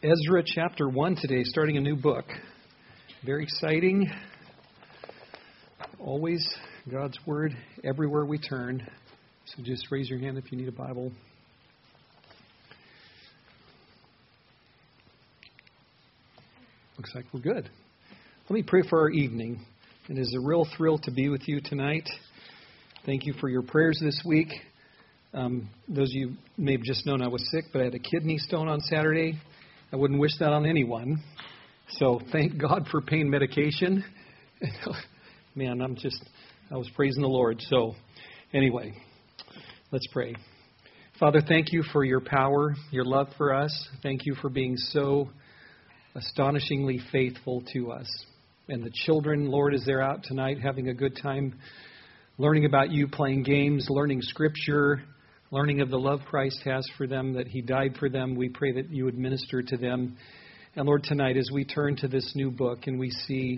Ezra chapter 1 today, starting a new book. Very exciting. Always God's Word everywhere we turn. So just raise your hand if you need a Bible. Looks like we're good. Let me pray for our evening. It is a real thrill to be with you tonight. Thank you for your prayers this week. Those of you may have just known I was sick, but I had a kidney stone on Saturday. I wouldn't wish that on anyone. So thank God for pain medication. Man, I was praising the Lord. So anyway, let's pray. Father, thank you for your power, your love for us. Thank you for being so astonishingly faithful to us. And the children, Lord, as they're out tonight having a good time learning about you, playing games, learning Scripture, learning of the love Christ has for them, that He died for them. We pray that you would minister to them. And Lord, tonight as we turn to this new book and we see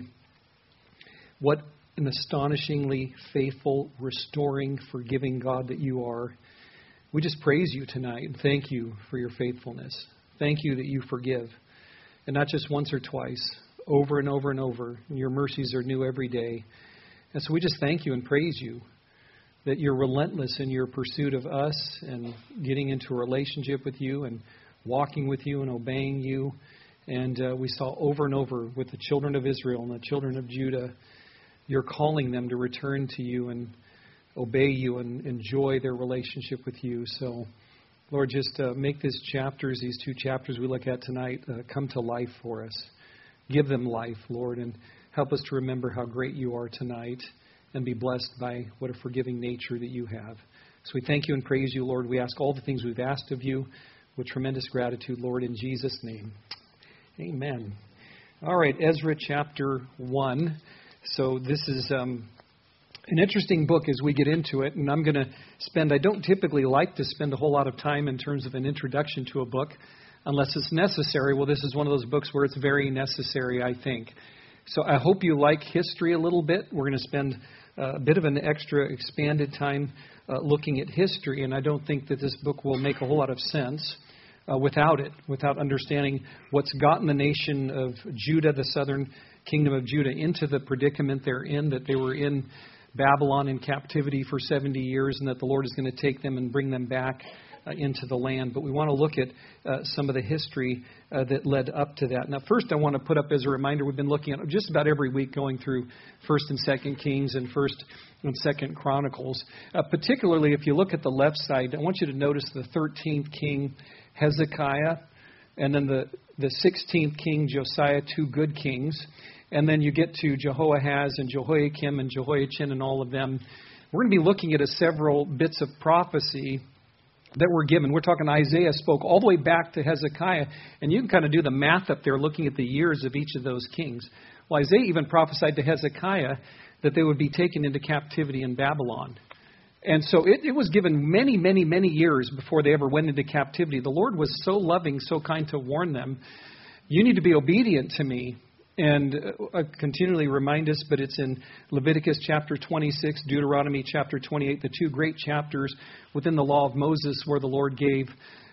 what an astonishingly faithful, restoring, forgiving God that you are, we just praise you tonight and thank you for your faithfulness. Thank you that you forgive. And not just once or twice, over and over and over. And your mercies are new every day. And so we just thank you and praise you that you're relentless in your pursuit of us and getting into a relationship with you and walking with you and obeying you. And we saw over and over with the children of Israel and the children of Judah, you're calling them to return to you and obey you and enjoy their relationship with you. So, Lord, just make these two chapters we look at tonight, come to life for us. Give them life, Lord, and help us to remember how great you are tonight and be blessed by what a forgiving nature that you have. So we thank you and praise you, Lord. We ask all the things we've asked of you with tremendous gratitude, Lord, in Jesus' name. Amen. All right, Ezra chapter 1. So this is an interesting book as we get into it, and I don't typically like to spend a whole lot of time in terms of an introduction to a book unless it's necessary. Well, this is one of those books where it's very necessary, I think. So I hope you like history a little bit. We're going to spend a bit of an extra expanded time looking at history, and I don't think that this book will make a whole lot of sense without understanding what's gotten the nation of Judah, the southern kingdom of Judah, into the predicament they're in, that they were in Babylon in captivity for 70 years, and that the Lord is going to take them and bring them back into the land. But we want to look at some of the history that led up to that. Now, first I want to put up as a reminder, we've been looking at just about every week going through 1st and 2nd Kings and 1st and 2nd Chronicles. Particularly if you look at the left side, I want you to notice the 13th king, Hezekiah, and then the 16th king, Josiah, two good kings. And then you get to Jehoahaz and Jehoiakim and Jehoiachin and all of them. We're going to be looking at several bits of prophecy that were given. We're talking Isaiah spoke all the way back to Hezekiah, and you can kind of do the math up there looking at the years of each of those kings. Well, Isaiah even prophesied to Hezekiah that they would be taken into captivity in Babylon. And so it was given many, many, many years before they ever went into captivity. The Lord was so loving, so kind to warn them, you need to be obedient to me. And I continually remind us, but it's in Leviticus chapter 26, Deuteronomy chapter 28, the two great chapters within the law of Moses where the Lord gave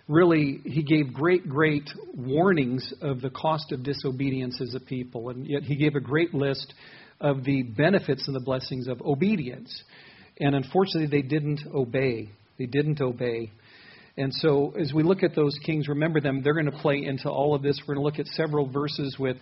great warnings of the cost of disobedience as a people. And yet He gave a great list of the benefits and the blessings of obedience. And unfortunately, they didn't obey. And so as we look at those kings, remember them, they're going to play into all of this. We're going to look at several verses with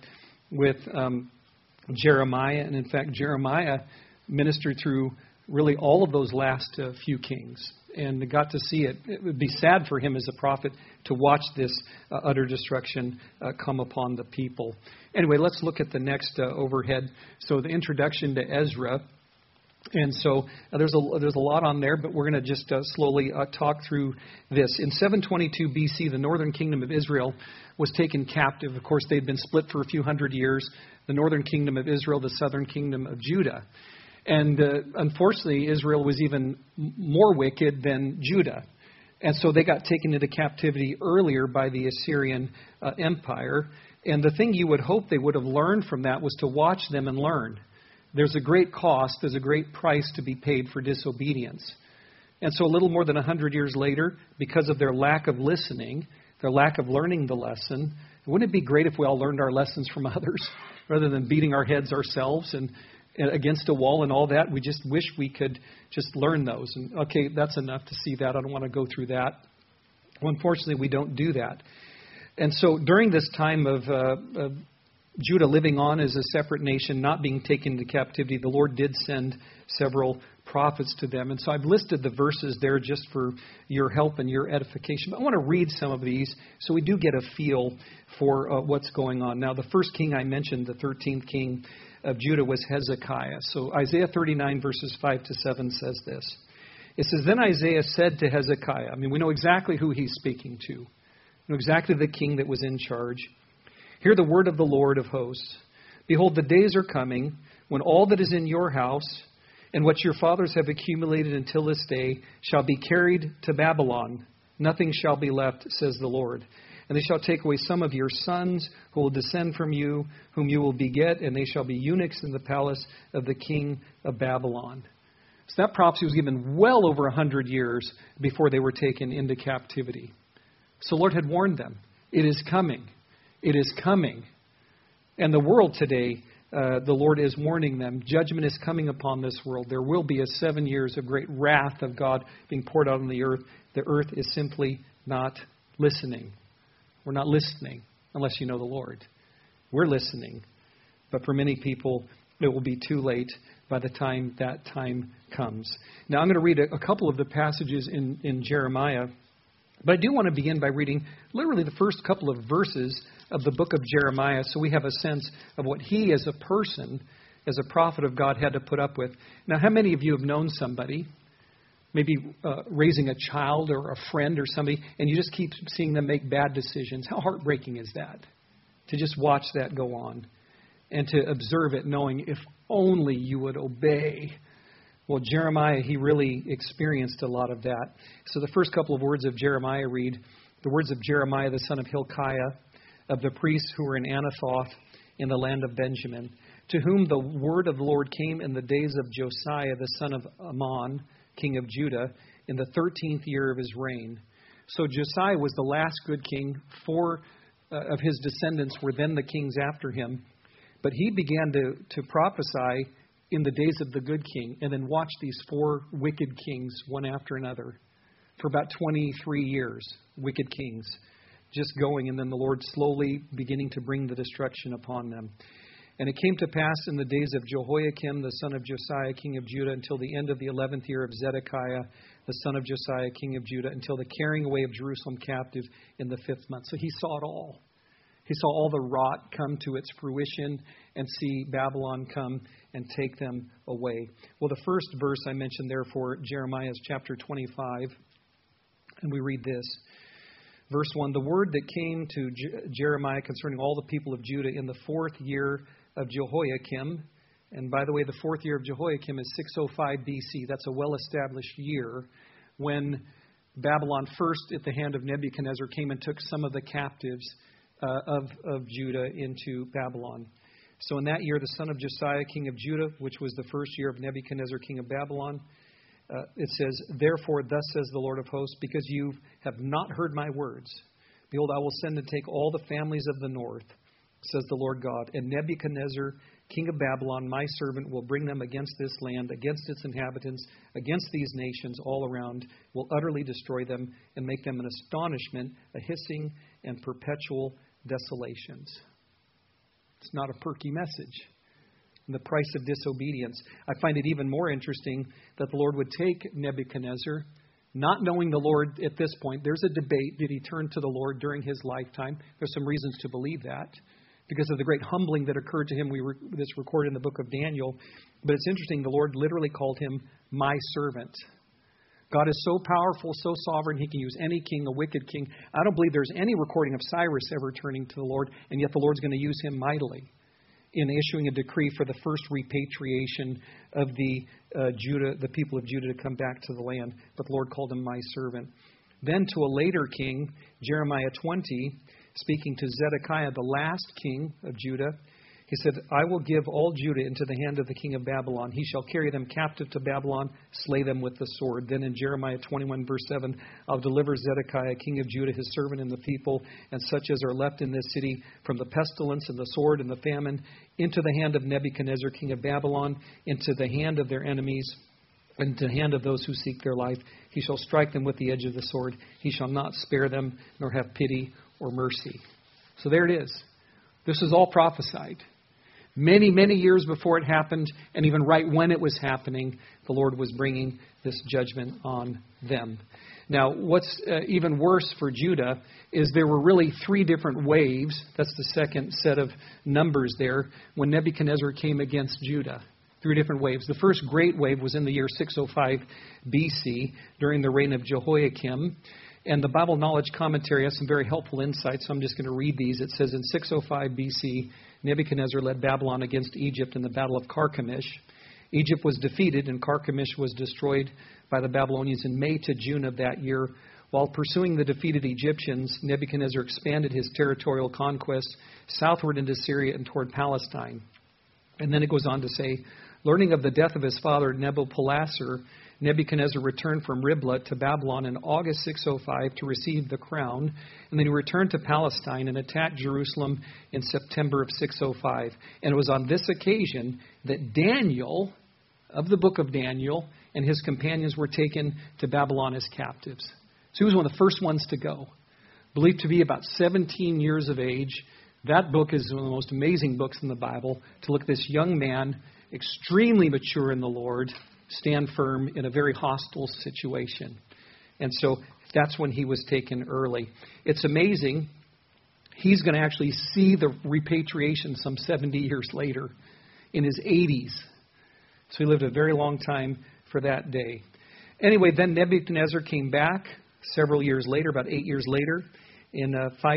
Jeremiah. And in fact, Jeremiah ministered through really all of those last few kings and got to see it. It would be sad for him as a prophet to watch this utter destruction come upon the people. Anyway, let's look at the next overhead. So the introduction to Ezra. And so there's a lot on there, but we're going to just slowly talk through this. In 722 BC, the northern kingdom of Israel was taken captive. Of course, they'd been split for a few hundred years. The northern kingdom of Israel, the southern kingdom of Judah. And unfortunately, Israel was even more wicked than Judah. And so they got taken into captivity earlier by the Assyrian Empire. And the thing you would hope they would have learned from that was to watch them and learn. There's a great cost, there's a great price to be paid for disobedience. And so a little more than 100 years later, because of their lack of listening, their lack of learning the lesson, Wouldn't it be great if we all learned our lessons from others rather than beating our heads ourselves and against a wall and all that? We just wish we could just learn those. And okay, that's enough to see that. I don't want to go through that. Well, unfortunately, we don't do that. And so during this time of Judah living on as a separate nation, not being taken into captivity, the Lord did send several prophets to them. And so I've listed the verses there just for your help and your edification. But I want to read some of these so we do get a feel for what's going on. Now, the first king I mentioned, the 13th king of Judah, was Hezekiah. So Isaiah 39 verses 5 to 7 says this. It says, Then Isaiah said to Hezekiah, I mean, we know exactly who he's speaking to. We know exactly the king that was in charge. Hear the word of the Lord of hosts. Behold, the days are coming when all that is in your house and what your fathers have accumulated until this day shall be carried to Babylon. Nothing shall be left, says the Lord. And they shall take away some of your sons who will descend from you, whom you will beget, and they shall be eunuchs in the palace of the king of Babylon. So that prophecy was given well over 100 years before they were taken into captivity. So the Lord had warned them. It is coming. It is coming. And the world today, the Lord is warning them. Judgment is coming upon this world. There will be 7 years of great wrath of God being poured out on the earth. The earth is simply not listening. We're not listening unless you know the Lord. We're listening. But for many people, it will be too late by the time that time comes. Now, I'm going to read a couple of the passages in Jeremiah. But I do want to begin by reading literally the first couple of verses of the book of Jeremiah so we have a sense of what he as a person, as a prophet of God, had to put up with. Now, how many of you have known somebody, maybe raising a child or a friend or somebody, and you just keep seeing them make bad decisions? How heartbreaking is that? To just watch that go on and to observe it knowing if only you would obey. Well, Jeremiah, he really experienced a lot of that. So the first couple of words of Jeremiah read, the words of Jeremiah, the son of Hilkiah, of the priests who were in Anathoth in the land of Benjamin, to whom the word of the Lord came in the days of Josiah, the son of Ammon, king of Judah, in the 13th year of his reign. So Josiah was the last good king. 4 of his descendants were then the kings after him. But he began to prophesy in the days of the good king, and then watch these 4 wicked kings, one after another, for about 23 years, wicked kings, just going, and then the Lord slowly beginning to bring the destruction upon them. And it came to pass in the days of Jehoiakim, the son of Josiah, king of Judah, until the end of the 11th year of Zedekiah, the son of Josiah, king of Judah, until the carrying away of Jerusalem captive in the 5th month. So he saw it all. He saw all the rot come to its fruition and see Babylon come and take them away. Well, the first verse I mentioned there for Jeremiah is chapter 25, and we read this. Verse 1, the word that came to Jeremiah concerning all the people of Judah in the 4th year of Jehoiakim, and by the way, the 4th year of Jehoiakim is 605 BC. That's a well-established year when Babylon first, at the hand of Nebuchadnezzar, came and took some of the captives of Judah into Babylon. So in that year, the son of Josiah, king of Judah, which was the 1st year of Nebuchadnezzar, king of Babylon, it says, Therefore, thus says the Lord of hosts, because you have not heard my words, behold, I will send and take all the families of the north, says the Lord God, and Nebuchadnezzar, king of Babylon, my servant, will bring them against this land, against its inhabitants, against these nations all around, will utterly destroy them and make them an astonishment, a hissing and perpetual desolations. It's not a perky message. And the price of disobedience. I find it even more interesting that the Lord would take Nebuchadnezzar, not knowing the Lord at this point. There's a debate. Did he turn to the Lord during his lifetime? There's some reasons to believe that because of the great humbling that occurred to him. That's recorded in the book of Daniel. But it's interesting. The Lord literally called him my servant. God is so powerful, so sovereign, he can use any king, a wicked king. I don't believe there's any recording of Cyrus ever turning to the Lord, and yet the Lord's going to use him mightily in issuing a decree for the first repatriation of the people of Judah to come back to the land. But the Lord called him my servant. Then to a later king, Jeremiah 20, speaking to Zedekiah, the last king of Judah, He said, I will give all Judah into the hand of the king of Babylon. He shall carry them captive to Babylon, slay them with the sword. Then in Jeremiah 21, verse 7, I'll deliver Zedekiah, king of Judah, his servant, and the people, and such as are left in this city, from the pestilence and the sword and the famine, into the hand of Nebuchadnezzar, king of Babylon, into the hand of their enemies, and to the hand of those who seek their life. He shall strike them with the edge of the sword. He shall not spare them, nor have pity or mercy. So there it is. This is all prophesied. Many, many years before it happened, and even right when it was happening, the Lord was bringing this judgment on them. Now, what's even worse for Judah is there were really three different waves. That's the second set of numbers there when Nebuchadnezzar came against Judah. Three different waves. The first great wave was in the year 605 BC during the reign of Jehoiakim. And the Bible Knowledge Commentary has some very helpful insights, so I'm just going to read these. It says, in 605 BC, Nebuchadnezzar led Babylon against Egypt in the Battle of Carchemish. Egypt was defeated, and Carchemish was destroyed by the Babylonians in May to June of that year. While pursuing the defeated Egyptians, Nebuchadnezzar expanded his territorial conquest southward into Syria and toward Palestine. And then it goes on to say, learning of the death of his father, Nabopolassar, Nebuchadnezzar returned from Riblah to Babylon in August 605 to receive the crown, and then he returned to Palestine and attacked Jerusalem in September of 605. And it was on this occasion that Daniel, of the book of Daniel, and his companions were taken to Babylon as captives. So he was one of the first ones to go. Believed to be about 17 years of age. That book is one of the most amazing books in the Bible, to look at this young man, extremely mature in the Lord, stand firm in a very hostile situation. And so that's when he was taken early. It's amazing. He's going to actually see the repatriation some 70 years later in his 80s. So he lived a very long time for that day. Anyway, then Nebuchadnezzar came back several years later, about 8 years later, in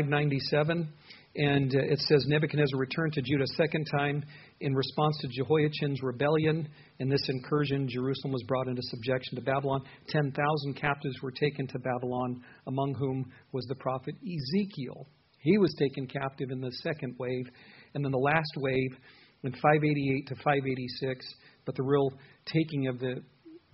597. And it says Nebuchadnezzar returned to Judah a second time in response to Jehoiachin's rebellion. In this incursion, Jerusalem was brought into subjection to Babylon. 10,000 captives were taken to Babylon, among whom was the prophet Ezekiel. He was taken captive in the second wave. And then the last wave in 588 to 586. But the real taking of the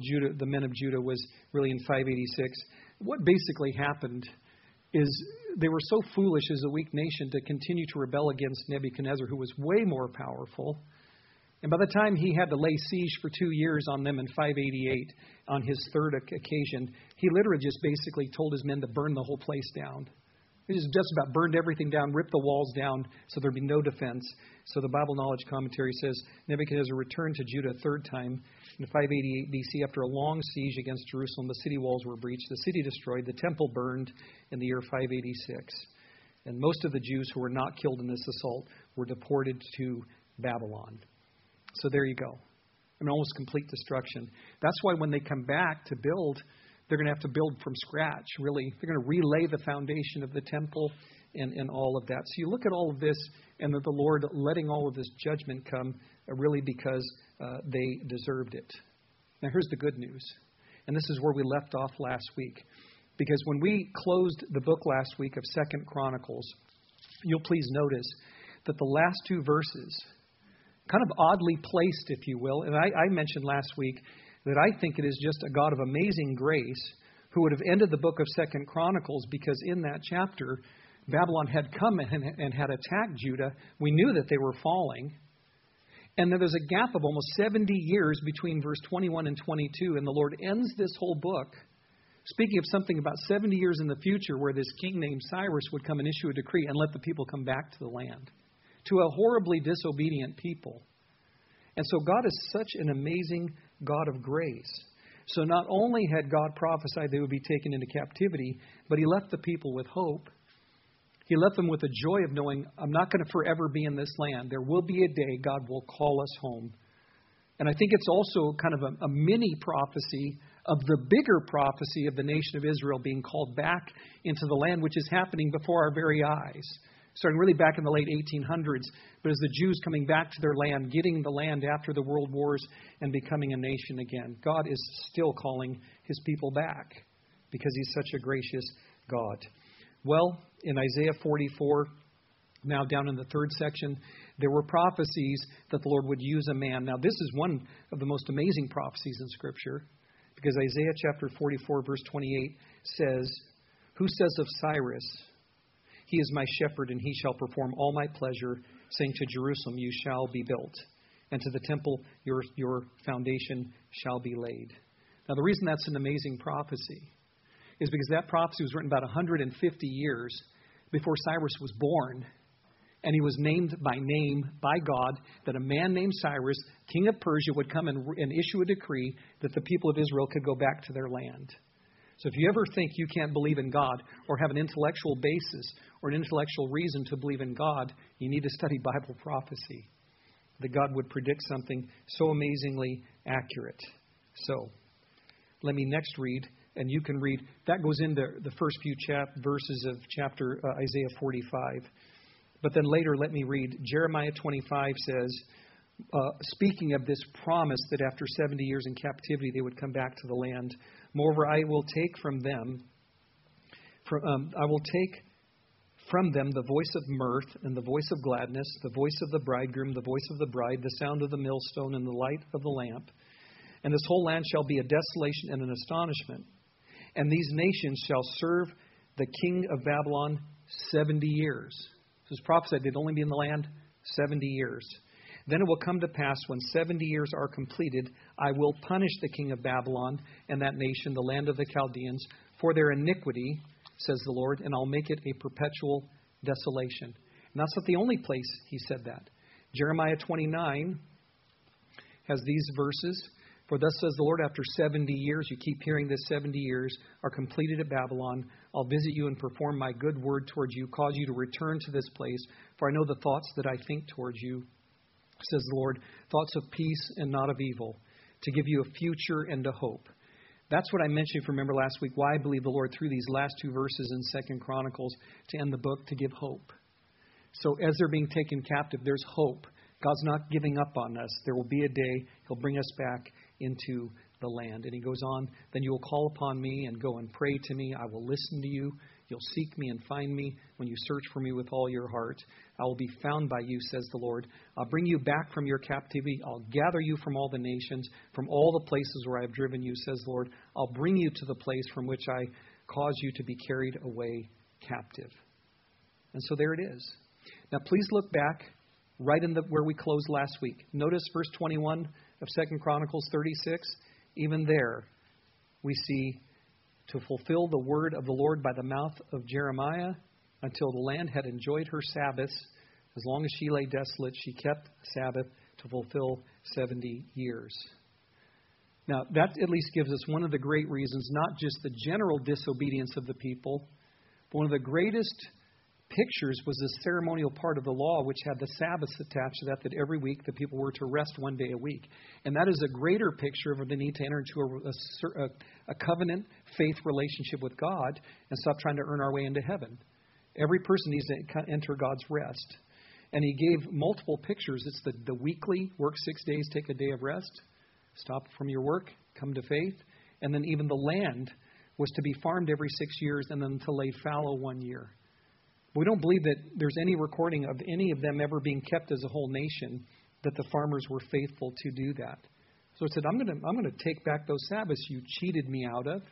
men of Judah was really in 586. What basically happened is they were so foolish as a weak nation to continue to rebel against Nebuchadnezzar, who was way more powerful. And by the time he had to lay siege for 2 years on them in 588, on his third occasion, he literally just basically told his men to burn the whole place down. He just about burned everything down, ripped the walls down, so there'd be no defense. So the Bible Knowledge Commentary says Nebuchadnezzar returned to Judah a third time in 588 BC. After a long siege against Jerusalem, the city walls were breached, the city destroyed, the temple burned in the year 586. And most of the Jews who were not killed in this assault were deported to Babylon. So there you go. I mean, almost complete destruction. That's why when they come back to build, they're going to have to build from scratch, really. They're going to relay the foundation of the temple and all of that. So you look at all of this, and that the Lord letting all of this judgment come really because they deserved it. Now here's the good news. And this is where we left off last week. Because when we closed the book last week of 2 Chronicles, you'll please notice that the last two verses, kind of oddly placed, if you will, and I mentioned last week that I think it is just a God of amazing grace who would have ended the book of 2 Chronicles, because in that chapter, Babylon had come and had attacked Judah. We knew that they were falling. And then there's a gap of almost 70 years between verse 21 and 22, and the Lord ends this whole book speaking of something about 70 years in the future where this king named Cyrus would come and issue a decree and let the people come back to the land, to a horribly disobedient people. And so God is such an amazing God of grace. So not only had God prophesied they would be taken into captivity, but he left the people with hope. He left them with the joy of knowing, I'm not going to forever be in this land. There will be a day God will call us home. And I think it's also kind of a mini prophecy of the bigger prophecy of the nation of Israel being called back into the land, which is happening before our very eyes. Starting really back in the late 1800s, but as the Jews coming back to their land, getting the land after the world wars and becoming a nation again. God is still calling his people back because he's such a gracious God. Well, in Isaiah 44, Now, down in the third section, there were prophecies that the Lord would use a man. Now, this is one of the most amazing prophecies in Scripture, because Isaiah chapter 44, verse 28 says, "Who says of Cyrus, he is my shepherd, and he shall perform all my pleasure, saying to Jerusalem, you shall be built, and to the temple your foundation shall be laid." Now, the reason that's an amazing prophecy is because that prophecy was written about 150 years before Cyrus was born. And he was named by name by God that a man named Cyrus, king of Persia, would come and issue a decree that the people of Israel could go back to their land. So if you ever think you can't believe in God or have an intellectual basis or an intellectual reason to believe in God, you need to study Bible prophecy. That God would predict something so amazingly accurate. So let me next read, and you can read. That goes into the first few verses of chapter Isaiah 45. But then later, let me read. Jeremiah 25 says, speaking of this promise that after 70 years in captivity they would come back to the land. Moreover, I will take from them the voice of mirth and the voice of gladness, the voice of the bridegroom, the voice of the bride, the sound of the millstone and the light of the lamp. And this whole land shall be a desolation and an astonishment. And these nations shall serve the king of Babylon 70 years. It was prophesied they'd only be in the land 70 years. Then it will come to pass when 70 years are completed, I will punish the king of Babylon and that nation, the land of the Chaldeans, for their iniquity, says the Lord, and I'll make it a perpetual desolation. And that's not the only place he said that. Jeremiah 29 has these verses. For thus says the Lord, after 70 years, you keep hearing this, 70 years are completed at Babylon. I'll visit you and perform my good word towards you, cause you to return to this place. For I know the thoughts that I think towards you, says the Lord, thoughts of peace and not of evil, to give you a future and a hope. That's what I mentioned, if you remember last week, why I believe the Lord threw these last two verses in 2 Chronicles to end the book, to give hope. So as they're being taken captive, there's hope. God's not giving up on us. There will be a day He'll bring us back into the land. And he goes on, then you will call upon me and go and pray to me. I will listen to you. You'll seek me and find me when you search for me with all your heart. I will be found by you, says the Lord. I'll bring you back from your captivity. I'll gather you from all the nations, from all the places where I've driven you, says the Lord. I'll bring you to the place from which I cause you to be carried away captive. And so there it is. Now please look back right in where we closed last week. Notice verse 21 of 2 Chronicles 36. Even there we see to fulfill the word of the Lord by the mouth of Jeremiah, until the land had enjoyed her Sabbaths. As long as she lay desolate, she kept Sabbath to fulfill 70 years. Now, that at least gives us one of the great reasons, not just the general disobedience of the people, but one of the greatest pictures was the ceremonial part of the law, which had the Sabbaths attached to that every week the people were to rest one day a week. And that is a greater picture of the need to enter into a covenant faith relationship with God and stop trying to earn our way into heaven. Every person needs to enter God's rest. And he gave multiple pictures. It's the weekly, work 6 days, take a day of rest, stop from your work, come to faith. And then even the land was to be farmed every 6 years and then to lay fallow 1 year. We don't believe that there's any recording of any of them ever being kept as a whole nation, that the farmers were faithful to do that. So it said, I'm going to take back those Sabbaths you cheated me out of.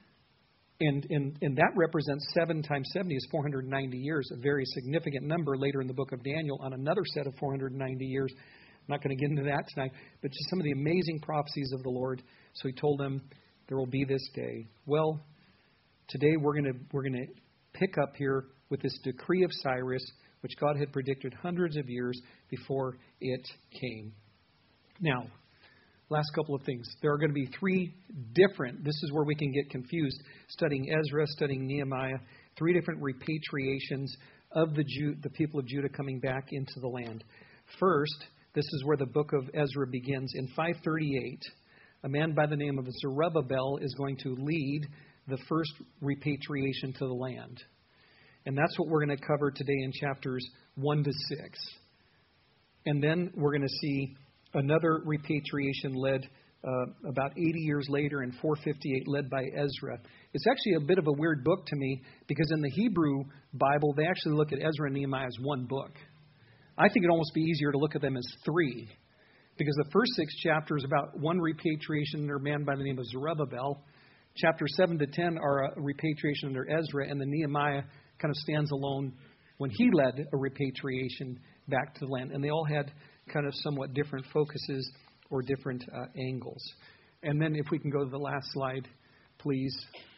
And that represents 7 times 70 is 490 years, a very significant number later in the book of Daniel on another set of 490 years. I'm not going to get into that tonight, but just some of the amazing prophecies of the Lord. So he told them, there will be this day. Well, today we're going to pick up here with this decree of Cyrus, which God had predicted hundreds of years before it came. Now, last couple of things. There are going to be three different, this is where we can get confused, studying Ezra, studying Nehemiah, three different repatriations of the people of Judah coming back into the land. First, this is where the book of Ezra begins. In 538, a man by the name of Zerubbabel is going to lead the first repatriation to the land. And that's what we're going to cover today in chapters 1 to 6. And then we're going to see another repatriation led about 80 years later in 458, led by Ezra. It's actually a bit of a weird book to me because in the Hebrew Bible, they actually look at Ezra and Nehemiah as one book. I think it'd almost be easier to look at them as three, because the first 6 chapters about one repatriation under a man by the name of Zerubbabel. Chapters 7 to 10 are a repatriation under Ezra, and then Nehemiah kind of stands alone when he led a repatriation back to the land. And they all had kind of somewhat different focuses or different angles. And then if we can go to the last slide, please.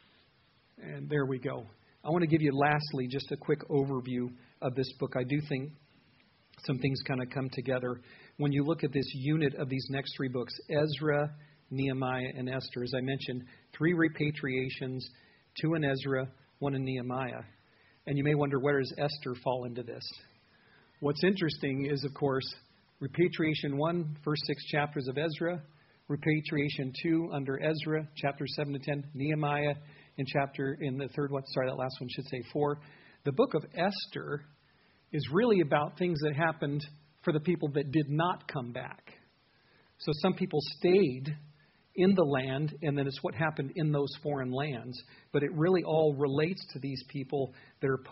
And there we go. I want to give you lastly just a quick overview of this book. I do think some things kind of come together when you look at this unit of these next 3 books, Ezra, Nehemiah, and Esther. As I mentioned, 3 repatriations, 2 in Ezra, 1 in Nehemiah. And you may wonder, where does Esther fall into this? What's interesting is, of course, repatriation 1, first 6 chapters of Ezra, repatriation 2 under Ezra, chapters 7 to 10, Nehemiah in the third one, that last one should say 4. The book of Esther is really about things that happened for the people that did not come back. So some people stayed in the land, and then it's what happened in those foreign lands. But it really all relates to these people that are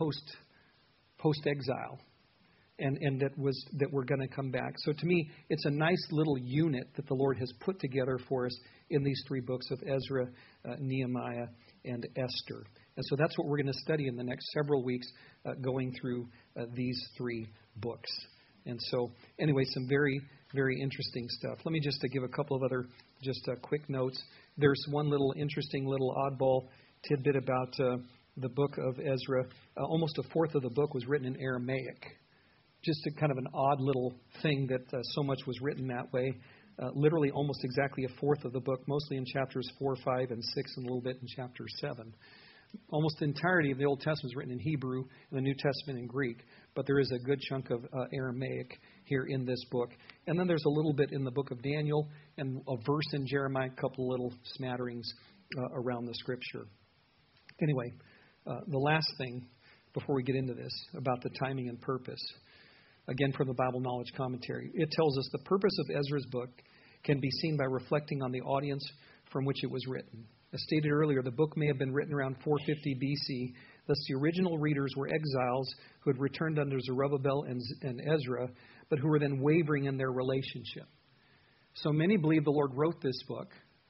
post-exile, and that were going to come back. So to me, it's a nice little unit that the Lord has put together for us in these 3 books of Ezra, Nehemiah, and Esther. And so that's what we're going to study in the next several weeks, going through these 3 books. And so, anyway, some very, very interesting stuff. Let me just give a couple of other quick notes. There's one little interesting little oddball tidbit about the book of Ezra. Almost a fourth of the book was written in Aramaic. Just a kind of an odd little thing that so much was written that way. Literally almost exactly a fourth of the book, mostly in chapters 4, 5, and 6, and a little bit in chapter 7. Almost the entirety of the Old Testament is written in Hebrew and the New Testament in Greek, but there is a good chunk of Aramaic here in this book. And then there's a little bit in the book of Daniel and a verse in Jeremiah, a couple little smatterings around the Scripture. Anyway, the last thing before we get into this about the timing and purpose, again from the Bible Knowledge Commentary, it tells us the purpose of Ezra's book can be seen by reflecting on the audience from which it was written. As stated earlier, the book may have been written around 450 BC. Thus, the original readers were exiles who had returned under Zerubbabel and Ezra, but who were then wavering in their relationship. So many believe the Lord wrote this book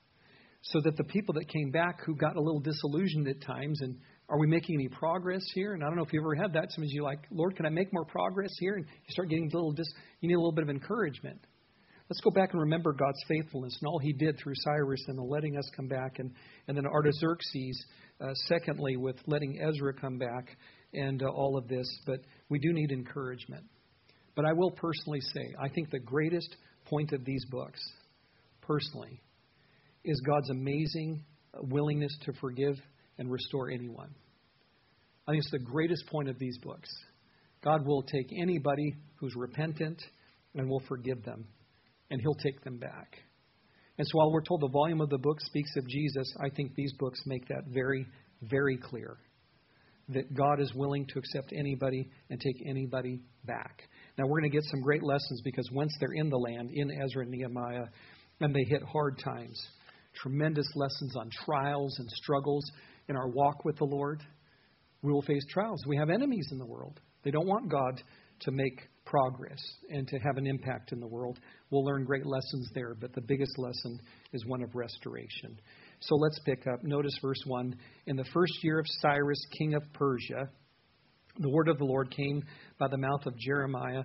so that the people that came back who got a little disillusioned at times, and are we making any progress here? And I don't know if you ever had that. Sometimes you're like, Lord, can I make more progress here? And you start getting you need a little bit of encouragement. Let's go back and remember God's faithfulness and all He did through Cyrus and letting us come back, and then Artaxerxes, secondly, with letting Ezra come back and all of this. But we do need encouragement. But I will personally say, I think the greatest point of these books, personally, is God's amazing willingness to forgive and restore anyone. I think it's the greatest point of these books. God will take anybody who's repentant and will forgive them, and He'll take them back. And so while we're told the volume of the book speaks of Jesus, I think these books make that very, very clear, that God is willing to accept anybody and take anybody back. Now, we're going to get some great lessons, because once they're in the land, in Ezra and Nehemiah, and they hit hard times, tremendous lessons on trials and struggles in our walk with the Lord. We will face trials. We have enemies in the world. They don't want God to make progress and to have an impact in the world. We'll learn great lessons there, but the biggest lesson is one of restoration. So let's pick up. Notice verse 1. In the first year of Cyrus, king of Persia, the word of the Lord came by the mouth of Jeremiah,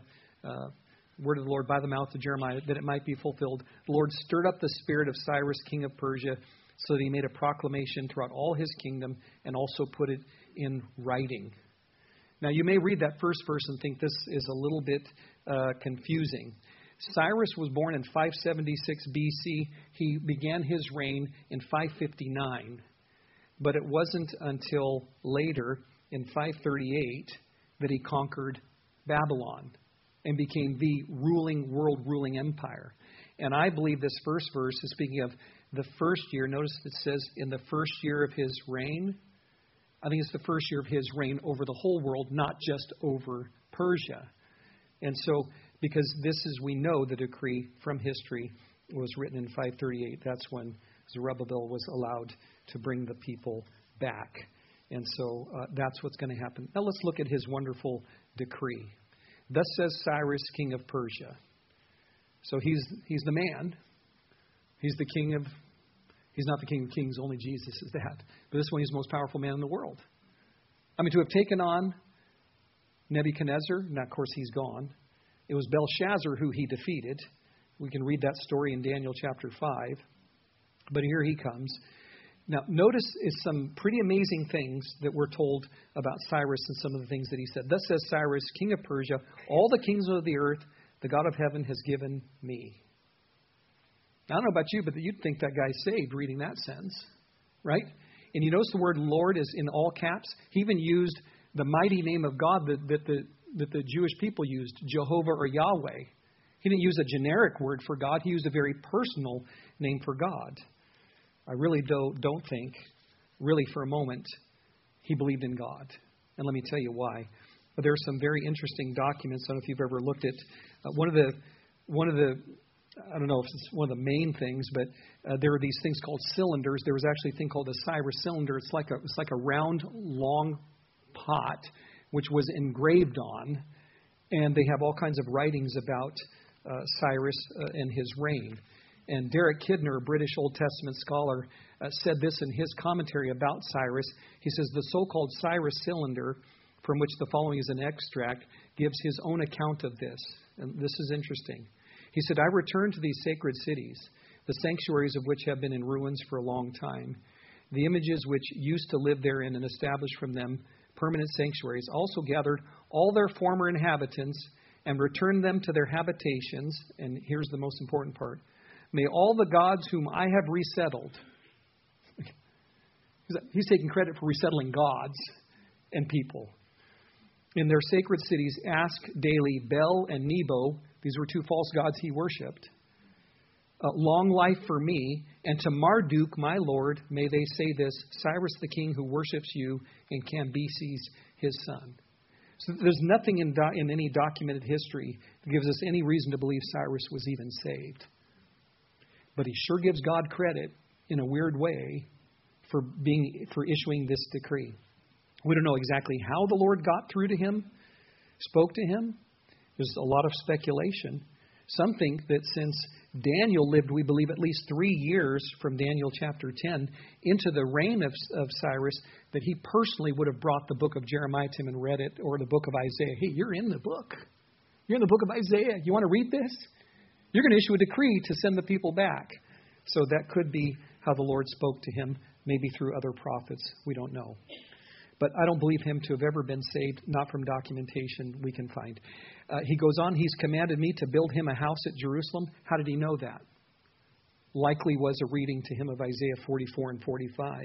that it might be fulfilled. The Lord stirred up the spirit of Cyrus, king of Persia, so that he made a proclamation throughout all his kingdom and also put it in writing. Now, you may read that first verse and think this is a little bit confusing. Cyrus was born in 576 BC. He began his reign in 559. But it wasn't until later, in 538, that he conquered Babylon and became the world-ruling empire. And I believe this first verse is speaking of the first year. Notice it says, in the first year of his reign. I think it's the first year of his reign over the whole world, not just over Persia. And so, because this is, we know, the decree from history was written in 538. That's when Zerubbabel was allowed to bring the people back. And so that's what's going to happen. Now let's look at his wonderful decree. Thus says Cyrus, king of Persia. So he's the man. He's the king of... He's not the king of kings, only Jesus is that. But this one, he's the most powerful man in the world. I mean, to have taken on Nebuchadnezzar, now of course he's gone. It was Belshazzar who he defeated. We can read that story in Daniel chapter 5. But here he comes. Now, notice is some pretty amazing things that we're told about Cyrus and some of the things that he said. Thus says Cyrus, king of Persia, all the kings of the earth, the God of heaven has given me. Now, I don't know about you, but you'd think that guy's saved reading that sentence, right? And you notice the word Lord is in all caps. He even used the mighty name of God that the Jewish people used, Jehovah or Yahweh. He didn't use a generic word for God. He used a very personal name for God. I really don't think, really for a moment, he believed in God. And let me tell you why. But there are some very interesting documents. I don't know if you've ever looked at one of the I don't know if it's one of the main things, but there are these things called cylinders. There was actually a thing called a Cyrus cylinder. It's like a round, long pot, which was engraved on, and they have all kinds of writings about Cyrus and his reign. And Derek Kidner, a British Old Testament scholar, said this in his commentary about Cyrus. He says, the so-called Cyrus cylinder, from which the following is an extract, gives his own account of this. And this is interesting. He said, I returned to these sacred cities, the sanctuaries of which have been in ruins for a long time. The images which used to live therein and established from them permanent sanctuaries also gathered all their former inhabitants and returned them to their habitations. And here's the most important part. May all the gods whom I have resettled, he's taking credit for resettling gods and people, in their sacred cities ask daily Bel and Nebo, these were two false gods he worshipped, long life for me, and to Marduk, my Lord, may they say this, Cyrus the king who worships you, and Cambyses his son. So there's nothing in any documented history that gives us any reason to believe Cyrus was even saved. But he sure gives God credit in a weird way for issuing this decree. We don't know exactly how the Lord got through to him, spoke to him. There's a lot of speculation. Some think that since Daniel lived, we believe, at least 3 years from Daniel chapter 10 into the reign of Cyrus, that he personally would have brought the book of Jeremiah to him and read it, or the book of Isaiah. Hey, you're in the book. You're in the book of Isaiah. You want to read this? You're going to issue a decree to send the people back. So that could be how the Lord spoke to him, maybe through other prophets. We don't know. But I don't believe him to have ever been saved, not from documentation we can find. He goes on, he's commanded me to build him a house at Jerusalem. How did he know that? Likely was a reading to him of Isaiah 44 and 45.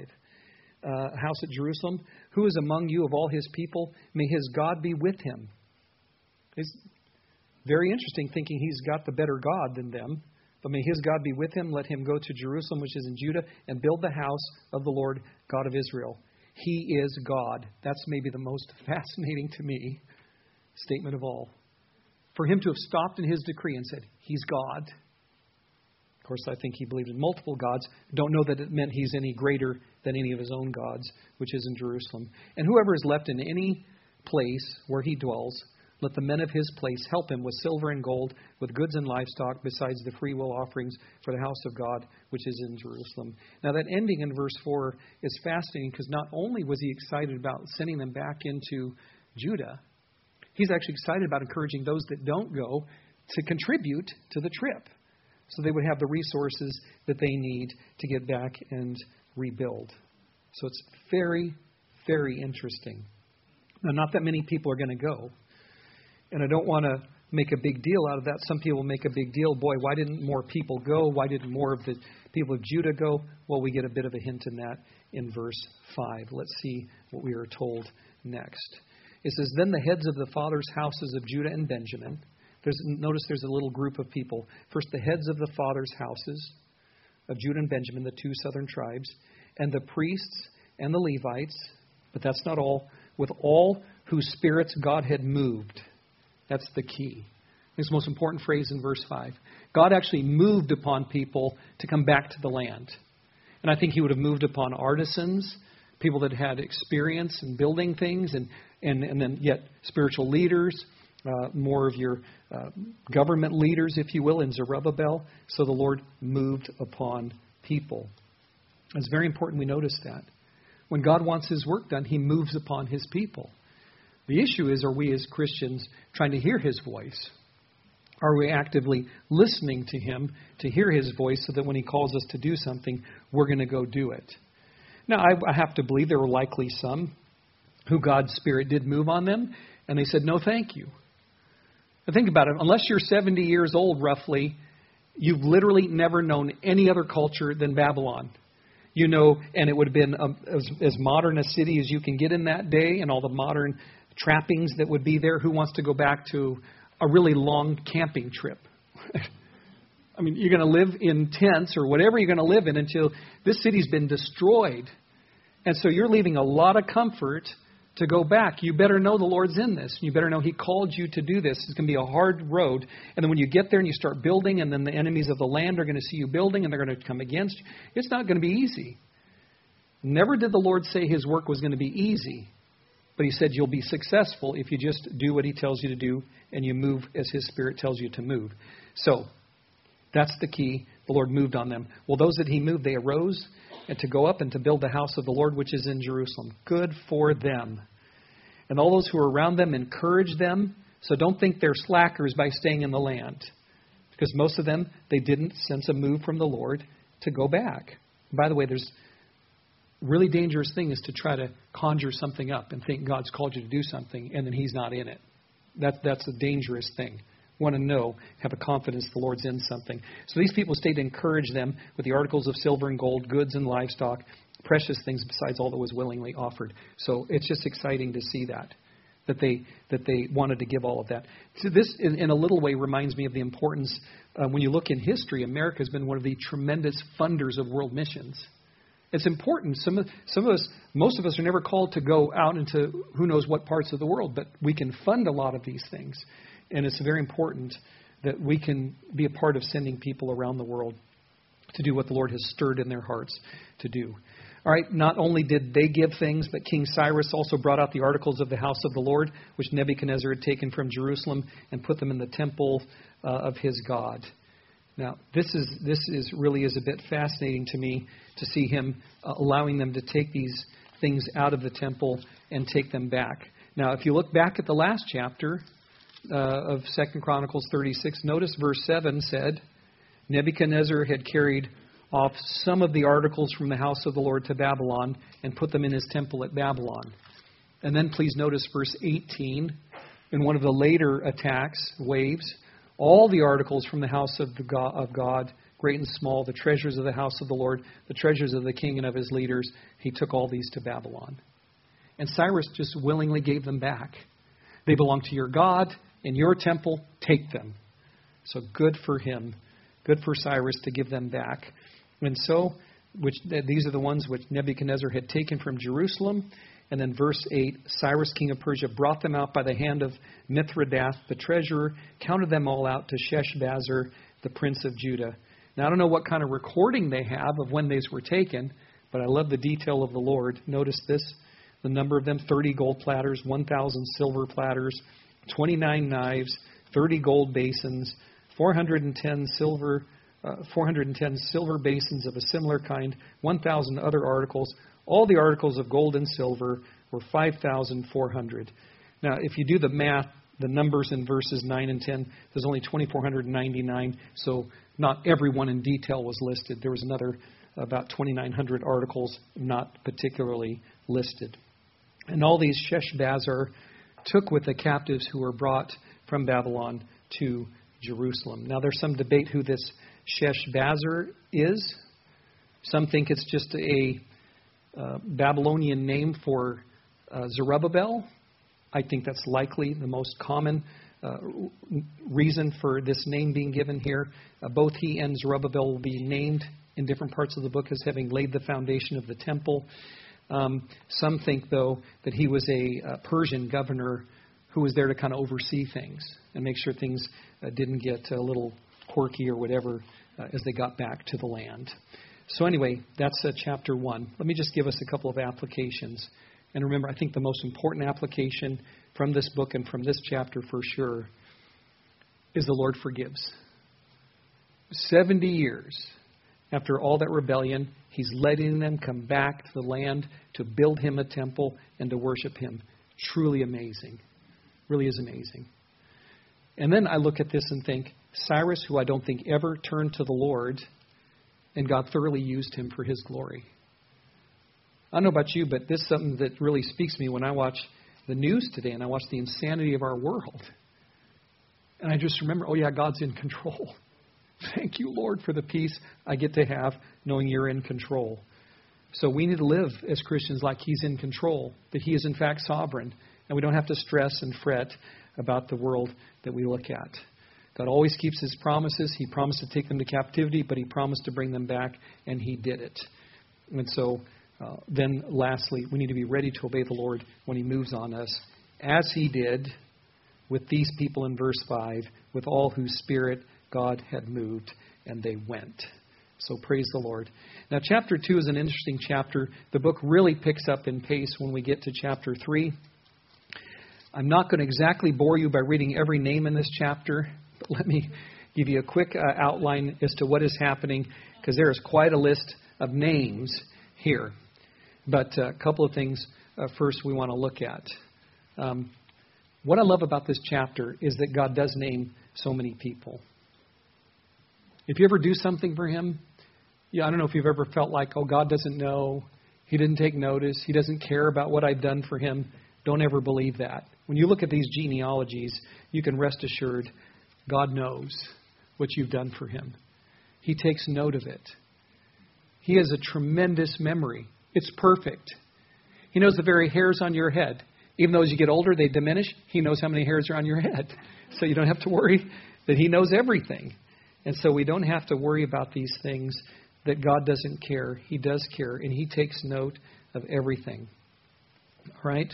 House at Jerusalem. Who is among you of all his people? May his God be with him. It's very interesting thinking he's got the better God than them. But may his God be with him. Let him go to Jerusalem, which is in Judah, and build the house of the Lord God of Israel. He is God. That's maybe the most fascinating to me statement of all. For him to have stopped in his decree and said, he's God. Of course, I think he believed in multiple gods. Don't know that it meant he's any greater than any of his own gods, which is in Jerusalem. And whoever is left in any place where he dwells, let the men of his place help him with silver and gold, with goods and livestock, besides the freewill offerings for the house of God, which is in Jerusalem. Now that ending in verse 4 is fascinating because not only was he excited about sending them back into Judah, he's actually excited about encouraging those that don't go to contribute to the trip so they would have the resources that they need to get back and rebuild. So it's very, very interesting. Now, not that many people are going to go. And I don't want to make a big deal out of that. Some people make a big deal. Boy, why didn't more people go? Why didn't more of the people of Judah go? Well, we get a bit of a hint in that in verse 5. Let's see what we are told next. It says, then the heads of the fathers' houses of Judah and Benjamin. Notice there's a little group of people. First, the heads of the fathers' houses of Judah and Benjamin, the two southern tribes, and the priests and the Levites, but that's not all, with all whose spirits God had moved. That's the key. It's the most important phrase in verse 5. God actually moved upon people to come back to the land. And I think he would have moved upon artisans, people that had experience in building things, and then yet spiritual leaders, more of your government leaders, if you will, in Zerubbabel. So the Lord moved upon people. It's very important we notice that. When God wants his work done, he moves upon his people. The issue is, are we as Christians trying to hear his voice? Are we actively listening to him to hear his voice so that when he calls us to do something, we're going to go do it? Now, I have to believe there were likely some who God's Spirit did move on them, and they said, no, thank you. Now, think about it. Unless you're 70 years old, roughly, you've literally never known any other culture than Babylon. You know, and it would have been as modern a city as you can get in that day, and all the modern trappings that would be there. Who wants to go back to a really long camping trip? I mean, you're going to live in tents or whatever you're going to live in until this city's been destroyed. And so you're leaving a lot of comfort to go back. You better know the Lord's in this. You better know he called you to do this. It's going to be a hard road. And then when you get there and you start building, and then the enemies of the land are going to see you building and they're going to come against you, it's not going to be easy. Never did the Lord say his work was going to be easy. But he said you'll be successful if you just do what he tells you to do and you move as his Spirit tells you to move. So that's the key. The Lord moved on them. Well, those that he moved, they arose and to go up and to build the house of the Lord, which is in Jerusalem. Good for them. And all those who are around them encouraged them. So don't think they're slackers by staying in the land. Because most of them, they didn't sense a move from the Lord to go back. By the way, there's a really dangerous thing is to try to conjure something up and think God's called you to do something and then he's not in it. That's a dangerous thing. Want to know, have a confidence the Lord's in something. So these people stayed to encourage them with the articles of silver and gold, goods and livestock, precious things besides all that was willingly offered. So it's just exciting to see that they wanted to give all of that. So this, in a little way, reminds me of the importance. When you look in history, America has been one of the tremendous funders of world missions. It's important. Some of us, most of us are never called to go out into who knows what parts of the world, but we can fund a lot of these things. And it's very important that we can be a part of sending people around the world to do what the Lord has stirred in their hearts to do. All right, not only did they give things, but King Cyrus also brought out the articles of the house of the Lord, which Nebuchadnezzar had taken from Jerusalem, and put them in the temple of his God. Now, this really is a bit fascinating to me to see him allowing them to take these things out of the temple and take them back. Now, if you look back at the last chapter of 2 Chronicles 36, notice verse 7 said, Nebuchadnezzar had carried off some of the articles from the house of the Lord to Babylon and put them in his temple at Babylon. And then please notice verse 18, in one of the later attacks, waves, all the articles from the house of God, great and small, the treasures of the house of the Lord, the treasures of the king and of his leaders, he took all these to Babylon. And Cyrus just willingly gave them back. They belong to your God, in your temple, take them. So good for him, good for Cyrus to give them back. And so, these are the ones which Nebuchadnezzar had taken from Jerusalem. And then verse 8, Cyrus, king of Persia, brought them out by the hand of Mithridath, the treasurer, counted them all out to Sheshbazzar, the prince of Judah. Now, I don't know what kind of recording they have of when these were taken, but I love the detail of the Lord. Notice this, the number of them, 30 gold platters, 1,000 silver platters, 29 knives, 30 gold basins, 410 silver basins of a similar kind, 1,000 other articles. All the articles of gold and silver were 5,400. Now, if you do the math, the numbers in verses 9 and 10, there's only 2,499, so not everyone in detail was listed. There was another about 2,900 articles not particularly listed. And all these Sheshbazzar took with the captives who were brought from Babylon to Jerusalem. Now, there's some debate who this Sheshbazzar is. Some think it's just a Babylonian name for Zerubbabel. I think that's likely the most common reason for this name being given here. Both he and Zerubbabel will be named in different parts of the book as having laid the foundation of the temple. Some think, though, that he was a Persian governor who was there to kind of oversee things and make sure things didn't get a little quirky or whatever as they got back to the land. So anyway, that's chapter 1. Let me just give us a couple of applications. And remember, I think the most important application from this book and from this chapter for sure is the Lord forgives. 70 years after all that rebellion, He's letting them come back to the land to build Him a temple and to worship Him. Truly amazing. Really is amazing. And then I look at this and think, Cyrus, who I don't think ever turned to the Lord, and God thoroughly used him for His glory. I don't know about you, but this is something that really speaks to me when I watch the news today and I watch the insanity of our world. And I just remember, oh yeah, God's in control. Thank you, Lord, for the peace I get to have knowing You're in control. So we need to live as Christians like He's in control, that He is in fact sovereign, and we don't have to stress and fret about the world that we look at. God always keeps His promises. He promised to take them to captivity, but He promised to bring them back, and He did it. And so then lastly, we need to be ready to obey the Lord when He moves on us, as He did with these people in verse 5, with all whose spirit God had moved, and they went. So praise the Lord. Now, chapter 2 is an interesting chapter. The book really picks up in pace when we get to chapter 3. I'm not going to exactly bore you by reading every name in this chapter, but let me give you a quick outline as to what is happening, because there is quite a list of names here. But a couple of things first we want to look at. What I love about this chapter is that God does name so many people. If you ever do something for Him, I don't know if you've ever felt like, oh, God doesn't know, He didn't take notice, He doesn't care about what I've done for Him. Don't ever believe that. When you look at these genealogies, you can rest assured God knows what you've done for Him. He takes note of it. He has a tremendous memory. It's perfect. He knows the very hairs on your head. Even though as you get older, they diminish, He knows how many hairs are on your head. So you don't have to worry that He knows everything. And so we don't have to worry about these things that God doesn't care. He does care, and He takes note of everything. All right?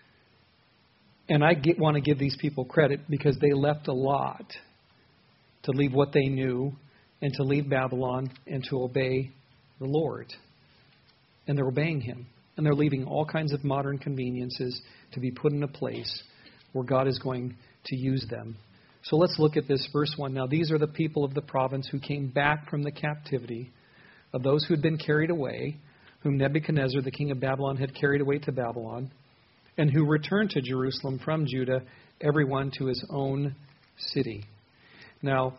And I want to give these people credit because they left a lot to leave what they knew and to leave Babylon and to obey the Lord. And they're obeying Him. And they're leaving all kinds of modern conveniences to be put in a place where God is going to use them. So let's look at this verse 1. Now, these are the people of the province who came back from the captivity of those who had been carried away, whom Nebuchadnezzar, the king of Babylon, had carried away to Babylon, and who returned to Jerusalem from Judah, everyone to his own city. Now,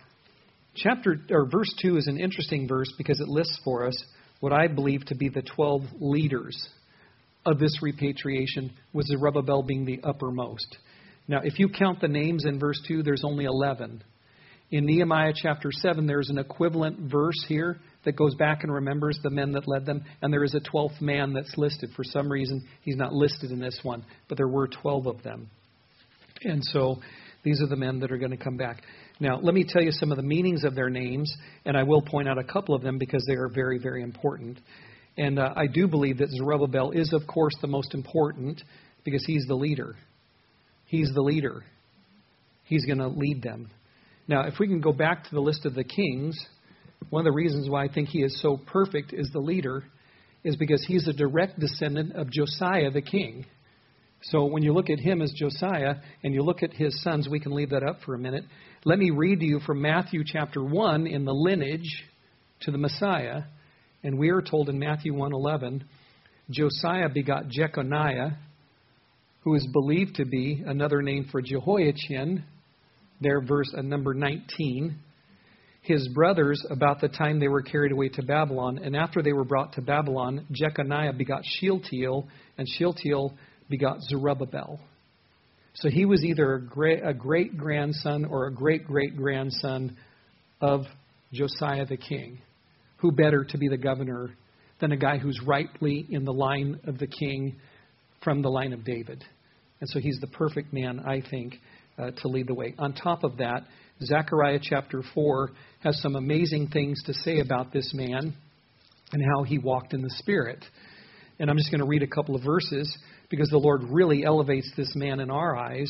verse 2 is an interesting verse because it lists for us what I believe to be the 12 leaders of this repatriation, with Zerubbabel being the uppermost. Now, if you count the names in verse 2, there's only 11. In Nehemiah chapter 7, there's an equivalent verse here that goes back and remembers the men that led them. And there is a 12th man that's listed. For some reason, he's not listed in this one, but there were 12 of them. And so these are the men that are going to come back. Now, let me tell you some of the meanings of their names, and I will point out a couple of them because they are very, very important. And I do believe that Zerubbabel is, of course, the most important because he's the leader. He's the leader. He's going to lead them. Now, if we can go back to the list of the kings, one of the reasons why I think he is so perfect as the leader is because he's a direct descendant of Josiah the king. So when you look at him as Josiah and you look at his sons, we can leave that up for a minute. Let me read to you from Matthew chapter 1 in the lineage to the Messiah. And we are told in Matthew 1:11, Josiah begot Jeconiah, who is believed to be another name for Jehoiachin, there verse number 19. His brothers, about the time they were carried away to Babylon, and after they were brought to Babylon, Jeconiah begot Shealtiel, and Shealtiel begot Zerubbabel. So he was either a great-grandson or a great-great-grandson of Josiah the king. Who better to be the governor than a guy who's rightly in the line of the king from the line of David? And so he's the perfect man, I think, to lead the way. On top of that, Zechariah chapter 4 has some amazing things to say about this man and how he walked in the Spirit. And I'm just going to read a couple of verses because the Lord really elevates this man in our eyes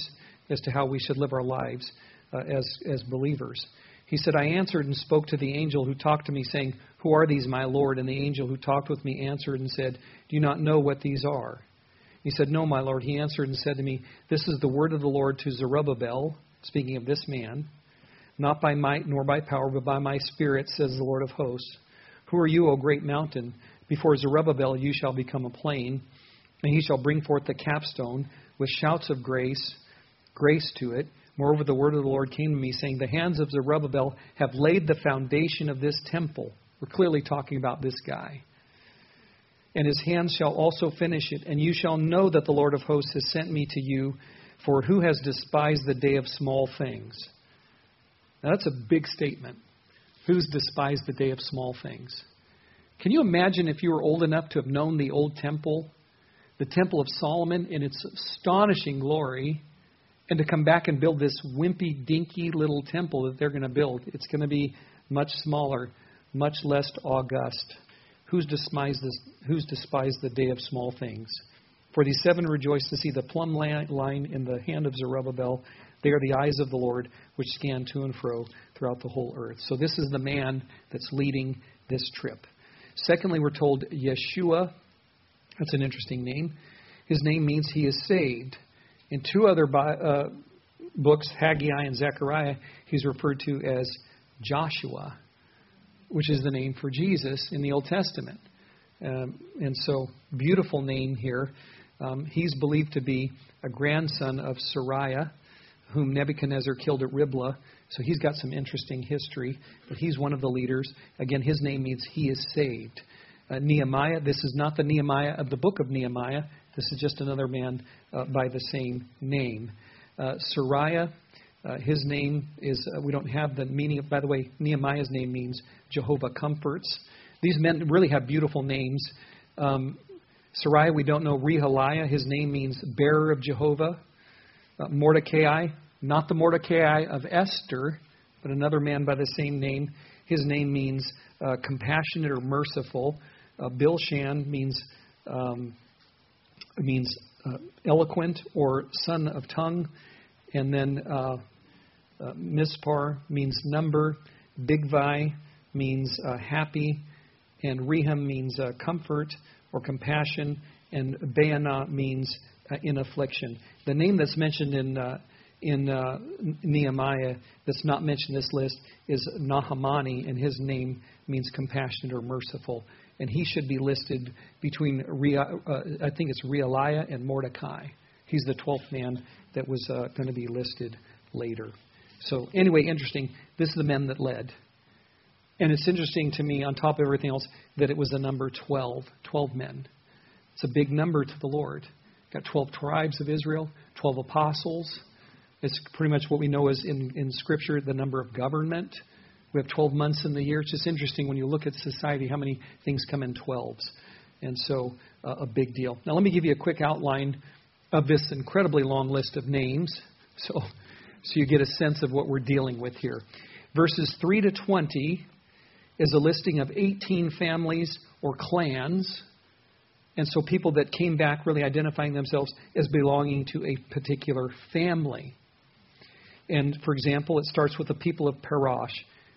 as to how we should live our lives as believers. He said, I answered and spoke to the angel who talked to me, saying, Who are these, my Lord? And the angel who talked with me answered and said, Do you not know what these are? He said, No, my Lord. He answered and said to me, This is the word of the Lord to Zerubbabel, speaking of this man, not by might nor by power, but by my Spirit, says the Lord of hosts. Who are you, O great mountain? Before Zerubbabel you shall become a plain, and he shall bring forth the capstone with shouts of grace to it. Moreover, the word of the Lord came to me, saying, The hands of Zerubbabel have laid the foundation of this temple. We're clearly talking about this guy. And his hands shall also finish it, and you shall know that the Lord of hosts has sent me to you, for who has despised the day of small things? Now that's a big statement. Who's despised the day of small things? Can you imagine if you were old enough to have known the old temple, the Temple of Solomon in its astonishing glory, and to come back and build this wimpy, dinky little temple that they're going to build? It's going to be much smaller, much less august. Who's despised the day of small things? For these seven rejoice to see the plumb line in the hand of Zerubbabel. They are the eyes of the Lord, which scan to and fro throughout the whole earth. So this is the man that's leading this trip. Secondly, we're told Yeshua. That's an interesting name. His name means he is saved. In two other books, Haggai and Zechariah, he's referred to as Joshua, which is the name for Jesus in the Old Testament. And so, beautiful name here. He's believed to be a grandson of Sariah, whom Nebuchadnezzar killed at Riblah. So he's got some interesting history, but he's one of the leaders. Again, his name means he is saved. Nehemiah, this is not the Nehemiah of the book of Nehemiah. This is just another man by the same name. Sariah, his name is, we don't have the meaning of, by the way, Nehemiah's name means Jehovah comforts. These men really have beautiful names. Sariah, we don't know. Rehaliah, his name means bearer of Jehovah. Mordecai, not the Mordecai of Esther, but another man by the same name. His name means compassionate or merciful. Bilshan means eloquent or son of tongue. And then Mispar means number. Bigvai means happy. And Rehem means comfort or compassion. And Baanah means in affliction. The name that's mentioned in Nehemiah that's not mentioned in this list is Nahamani, and his name means compassionate or merciful. And he should be listed between, I think it's Realiah and Mordecai. He's the 12th man that was going to be listed later. So anyway, interesting. This is the men that led. And it's interesting to me, on top of everything else, that it was the number 12, 12 men. It's a big number to the Lord. Got 12 tribes of Israel, 12 apostles. It's pretty much what we know as in Scripture, the number of government. We have 12 months in the year. It's just interesting when you look at society, how many things come in 12s. And so a big deal. Now let me give you a quick outline of this incredibly long list of names so you get a sense of what we're dealing with here. Verses 3 to 20 is a listing of 18 families or clans. And so people that came back really identifying themselves as belonging to a particular family. And for example, it starts with the people of Parash,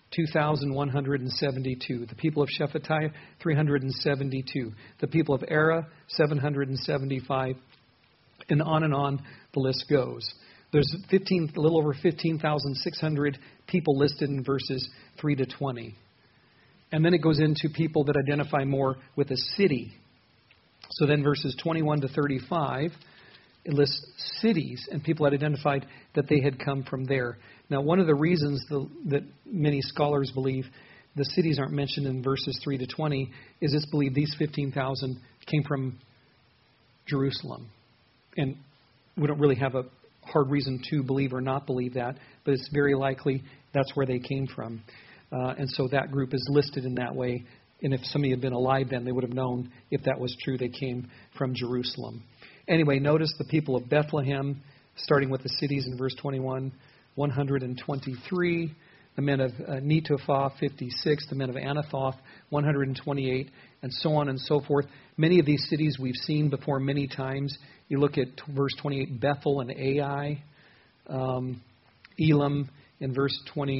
2,172. The people of Shephatiah, 372. The people of Era, 775. And on the list goes. There's a little over 15,600 people listed in verses 3 to 20. And then it goes into people that identify more with a city. So then verses 21 to 35, it lists cities, and people had identified that they had come from there. Now, one of the reasons that many scholars believe the cities aren't mentioned in verses 3 to 20 is it's believed these 15,000 came from Jerusalem. And we don't really have a hard reason to believe or not believe that, but it's very likely that's where they came from. And so that group is listed in that way. And if somebody had been alive then, they would have known if that was true. They came from Jerusalem. Anyway, notice the people of Bethlehem, starting with the cities in verse 21, 123. The men of Netophah, 56. The men of Anathoth, 128. And so on and so forth. Many of these cities we've seen before many times. You look at verse 28, Bethel and Ai. Elam in verse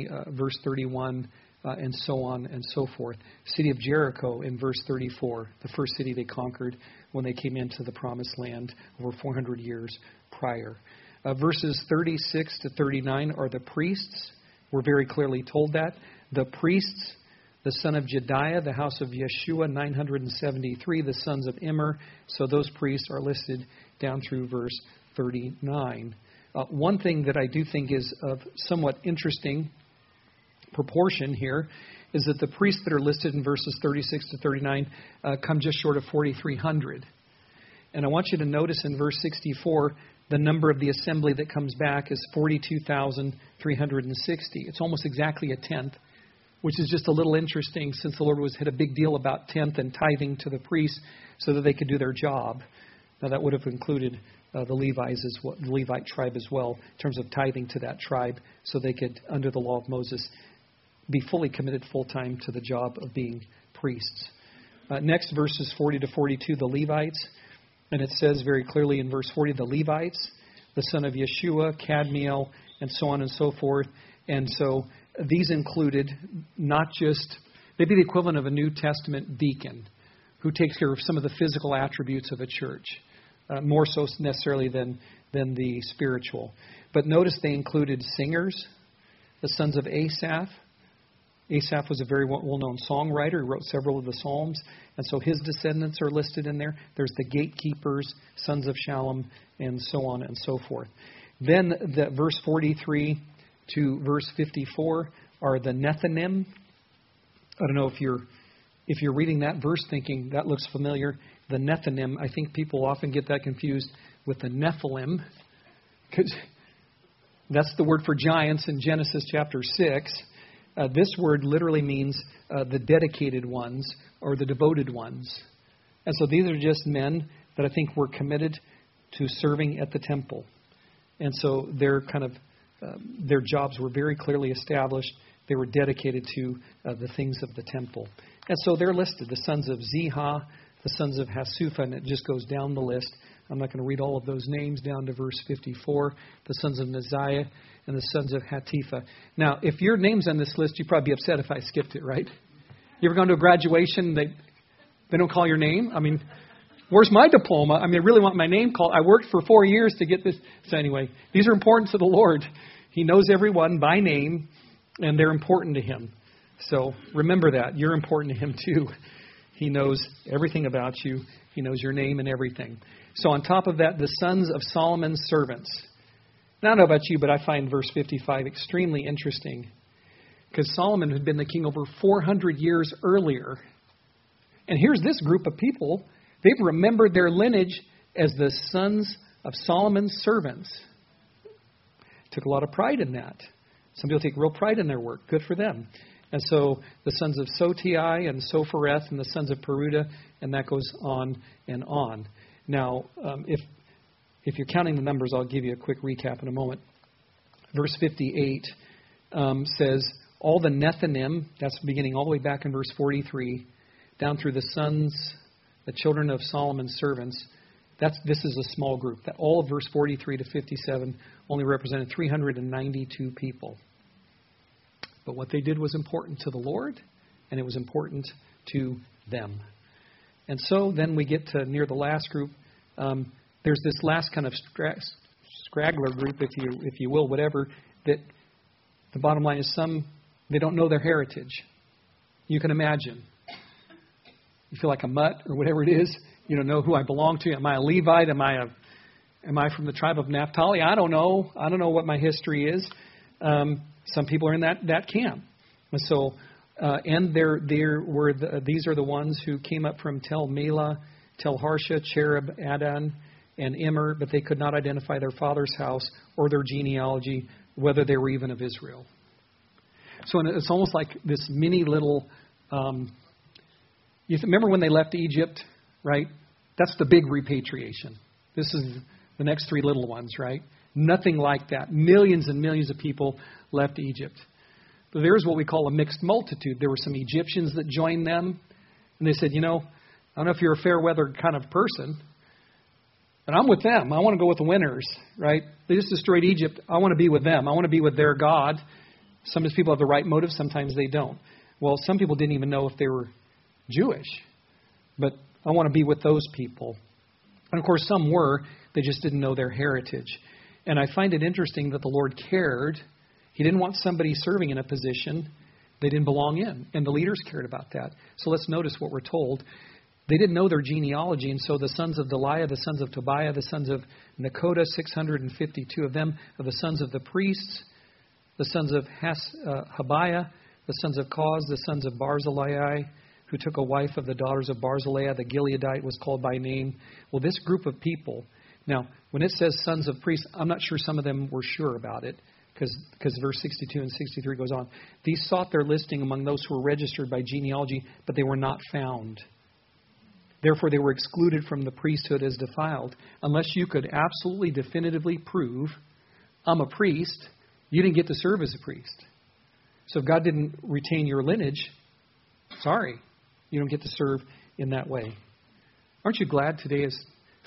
31, and so on and so forth. City of Jericho in verse 34, the first city they conquered when they came into the Promised Land over 400 years prior. Verses 36 to 39 are the priests. We're very clearly told that. The priests, the son of Jediah, the house of Yeshua, 973, the sons of Immer. So those priests are listed down through verse 39. One thing that I do think is of somewhat interesting proportion here is that the priests that are listed in verses 36 to 39 come just short of 4,300. And I want you to notice in verse 64, the number of the assembly that comes back is 42,360. It's almost exactly a tenth, which is just a little interesting since the Lord had a big deal about tenth and tithing to the priests so that they could do their job. Now that would have included the Levite tribe as well, in terms of tithing to that tribe, so they could, under the law of Moses, be fully committed full-time to the job of being priests. Next, verses 40 to 42, the Levites. And it says very clearly in verse 40, the Levites, the son of Yeshua, Kadmiel, and so on and so forth. And so these included not just, they'd be the equivalent of a New Testament deacon who takes care of some of the physical attributes of a church, more so necessarily than the spiritual. But notice they included singers, the sons of Asaph. Asaph was a very well-known songwriter. He wrote several of the Psalms. And so his descendants are listed in there. There's the gatekeepers, sons of Shallum, and so on and so forth. Then the verse 43 to verse 54 are the Nethinim. I don't know if you're reading that verse thinking that looks familiar. The Nethinim, I think people often get that confused with the Nephilim, because that's the word for giants in Genesis chapter 6. This word literally means the dedicated ones or the devoted ones. And so these are just men that I think were committed to serving at the temple. And so their jobs were very clearly established. They were dedicated to the things of the temple. And so they're listed, the sons of Ziha, the sons of Hasufa, and it just goes down the list. I'm not going to read all of those names down to verse 54. The sons of Neziah and the sons of Hatifa. Now, if your name's on this list, you'd probably be upset if I skipped it, right? You ever gone to a graduation, they don't call your name? I mean, where's my diploma? I mean, I really want my name called. I worked for 4 years to get this. So anyway, these are important to the Lord. He knows everyone by name, and they're important to Him. So remember that. You're important to Him too. He knows everything about you. He knows your name and everything. So on top of that, the sons of Solomon's servants. Now, I don't know about you, but I find verse 55 extremely interesting, because Solomon had been the king over 400 years earlier. And here's this group of people. They've remembered their lineage as the sons of Solomon's servants. Took a lot of pride in that. Some people take real pride in their work. Good for them. And so the sons of Sotai and Sophereth and the sons of Peruda, and that goes on and on. Now, if you're counting the numbers, I'll give you a quick recap in a moment. Verse 58 says, all the Nethinim, that's beginning all the way back in verse 43, down through the sons, the children of Solomon's servants. This is a small group. That all of verse 43 to 57 only represented 392 people. But what they did was important to the Lord, and it was important to them. And so then we get to near the last group. There's this last kind of straggler group, if you will, whatever, that the bottom line is they don't know their heritage. You can imagine. You feel like a mutt or whatever it is. You don't know who I belong to. Am I a Levite? Am I from the tribe of Naphtali? I don't know. I don't know what my history is. Some people are in that camp. And so, these are the ones who came up from Tel Melah, Tel Harsha, Cherub, Adan, and Immer, but they could not identify their father's house or their genealogy, whether they were even of Israel. So it's almost like this mini little. You remember when they left Egypt, right? That's the big repatriation. This is the next three little ones, right? Nothing like that. Millions and millions of people left Egypt. But there's what we call a mixed multitude. There were some Egyptians that joined them. And they said, I don't know if you're a fair weather kind of person, And I'm with them. I want to go with the winners, right? They just destroyed Egypt. I want to be with them. I want to be with their God. Sometimes people have the right motive. Sometimes they don't. Well, some people didn't even know if they were Jewish. But I want to be with those people. And of course, some were. They just didn't know their heritage. And I find it interesting that the Lord cared. He didn't want somebody serving in a position they didn't belong in. And the leaders cared about that. So let's notice what we're told. They didn't know their genealogy, and so the sons of Deliah, the sons of Tobiah, the sons of Nekoda, 652 of them, of the sons of the priests, the sons of Habiah, the sons of Koz, the sons of Barzillai, who took a wife of the daughters of Barzillai, the Gileadite was called by name. Well, this group of people, now, when it says sons of priests, I'm not sure some of them were sure about it, because verse 62 and 63 goes on. These sought their listing among those who were registered by genealogy, but they were not found. Therefore, they were excluded from the priesthood as defiled. Unless you could absolutely definitively prove, I'm a priest, you didn't get to serve as a priest. So if God didn't retain your lineage, sorry, you don't get to serve in that way. Aren't you glad today is,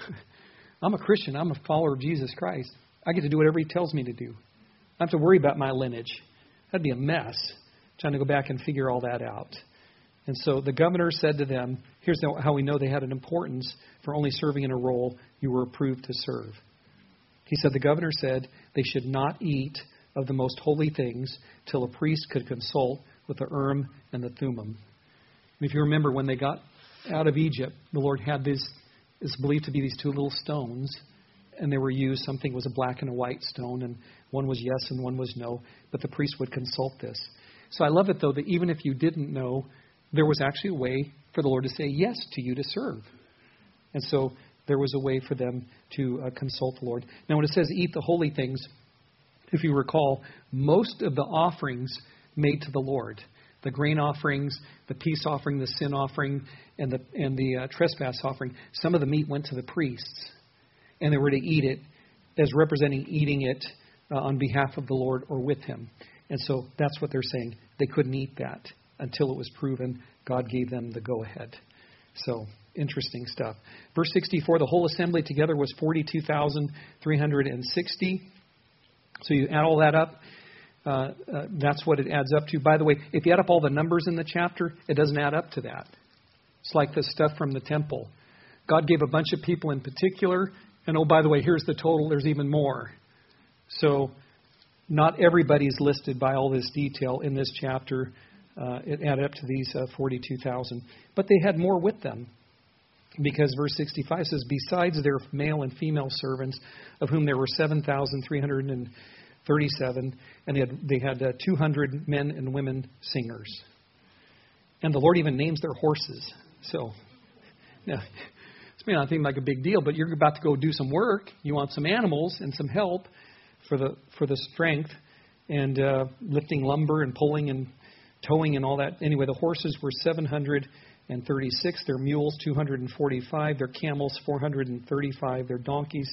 I'm a Christian, I'm a follower of Jesus Christ. I get to do whatever He tells me to do. I don't have to worry about my lineage. That'd be a mess, trying to go back and figure all that out. And so the governor said to them, here's how we know they had an importance for only serving in a role you were approved to serve. He said, the governor said they should not eat of the most holy things till a priest could consult with the Urim and the Thummim. And if you remember, when they got out of Egypt, the Lord had this, it's believed to be these two little stones, and they were used. Something was a black and a white stone, and one was yes and one was no, but the priest would consult this. So I love it, though, that even if you didn't know, there was actually a way for the Lord to say yes to you to serve. And so there was a way for them to consult the Lord. Now, when it says eat the holy things, if you recall, most of the offerings made to the Lord, the grain offerings, the peace offering, the sin offering, and the trespass offering, some of the meat went to the priests. And they were to eat it as representing eating it on behalf of the Lord or with Him. And so that's what they're saying. They couldn't eat that until it was proven God gave them the go-ahead. So, interesting stuff. Verse 64, the whole assembly together was 42,360. So you add all that up, that's what it adds up to. By the way, if you add up all the numbers in the chapter, it doesn't add up to that. It's like the stuff from the temple. God gave a bunch of people in particular, and oh, by the way, here's the total, there's even more. So not everybody's listed by all this detail in this chapter. It added up to these 42,000. But they had more with them. Because verse 65 says, besides their male and female servants, of whom there were 7,337, and they had 200 men and women singers. And the Lord even names their horses. So, now, this may not seem like a big deal, but you're about to go do some work. You want some animals and some help for the strength and lifting lumber and pulling and towing and all that. Anyway, the horses were 736, their mules 245, their camels 435, their donkeys